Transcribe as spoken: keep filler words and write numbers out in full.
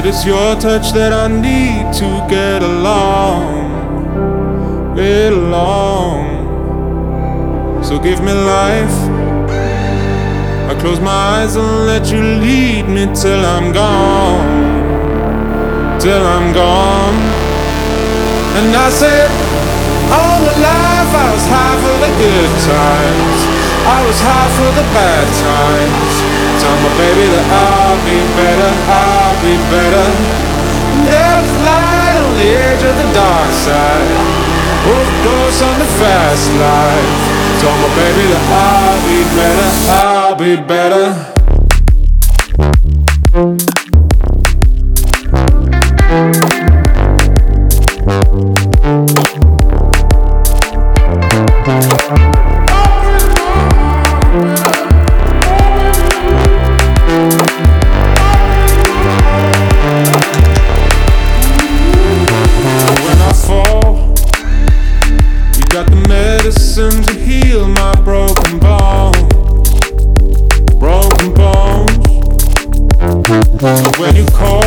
But it's your touch that I need to get along, get along. So give me life. I close my eyes and let you lead me till I'm gone, till I'm gone. And I said, all my life I was high for the good times, I was high for the bad times. Tell my baby that I'll be better, I'll be better. There's light on the edge of the dark side, overdose on the fast life. Tell my baby that I'll be better, I'll be better. Medicine to heal my broken bones, broken bones. So when you call